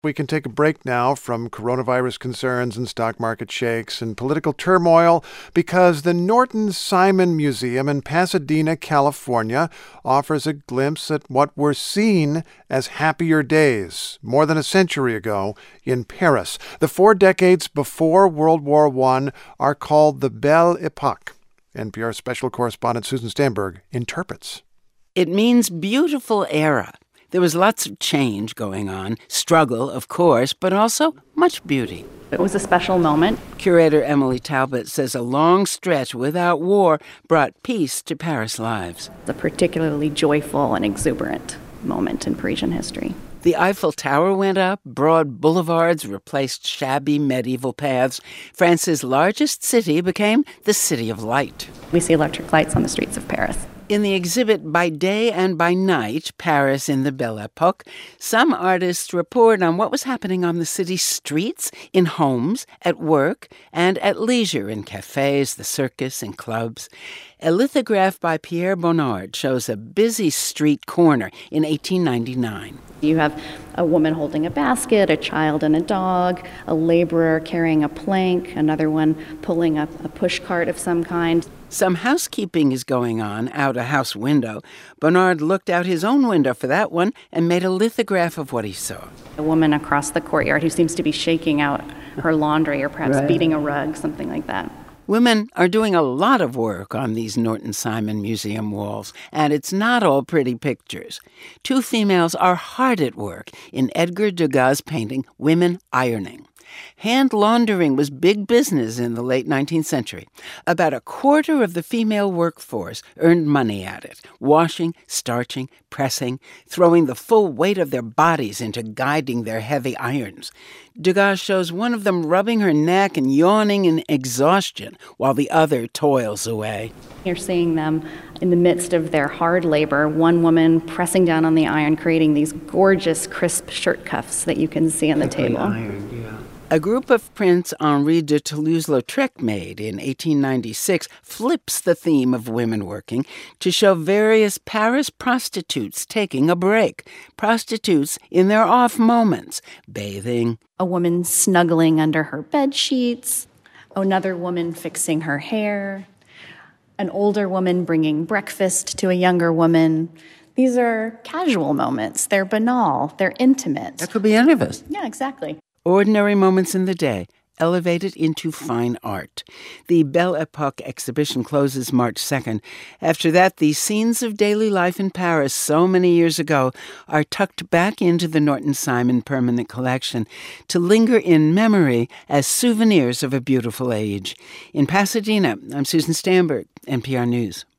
We can take a break now from coronavirus concerns and stock market shakes and political turmoil because the Norton Simon Museum in Pasadena, California, offers a glimpse at what were seen as happier days more than a century ago in Paris. The 4 decades before World War I are called the Belle Epoque. NPR special correspondent Susan Stamberg interprets. It means beautiful era. There was lots of change going on, struggle, of course, but also much beauty. It was a special moment. Curator Emily Talbot says a long stretch without war brought peace to Paris lives. It's a particularly joyful and exuberant moment in Parisian history. The Eiffel Tower went up, broad boulevards replaced shabby medieval paths. France's largest city became the City of Light. We see electric lights on the streets of Paris. In the exhibit By Day and By Night, Paris in the Belle Epoque, some artists report on what was happening on the city's streets, in homes, at work, and at leisure in cafes, the circus, and clubs. A lithograph by Pierre Bonnard shows a busy street corner in 1899. You have a woman holding a basket, a child and a dog, a laborer carrying a plank, another one pulling up a push cart of some kind. Some housekeeping is going on out a house window. Bonnard looked out his own window for that one and made a lithograph of what he saw. A woman across the courtyard who seems to be shaking out her laundry or perhaps beating a rug, something like that. Women are doing a lot of work on these Norton Simon Museum walls, and it's not all pretty pictures. 2 females are hard at work in Edgar Degas' painting, Women Ironing. Hand laundering was big business in the late 19th century. About a quarter of the female workforce earned money at it, washing, starching, pressing, throwing the full weight of their bodies into guiding their heavy irons. Degas shows one of them rubbing her neck and yawning in exhaustion while the other toils away. You're seeing them in the midst of their hard labor, one woman pressing down on the iron, creating these gorgeous, crisp shirt cuffs that you can see on the table. A group of prints Henri de Toulouse-Lautrec made in 1896 flips the theme of women working to show various Paris prostitutes taking a break, prostitutes in their off moments, bathing. A woman snuggling under her bed sheets, another woman fixing her hair, an older woman bringing breakfast to a younger woman. These are casual moments. They're banal. They're intimate. That could be any of us. Yeah, exactly. Ordinary moments in the day, elevated into fine art. The Belle Epoque exhibition closes March 2nd. After that, the scenes of daily life in Paris so many years ago are tucked back into the Norton Simon Permanent Collection to linger in memory as souvenirs of a beautiful age. In Pasadena, I'm Susan Stamberg, NPR News.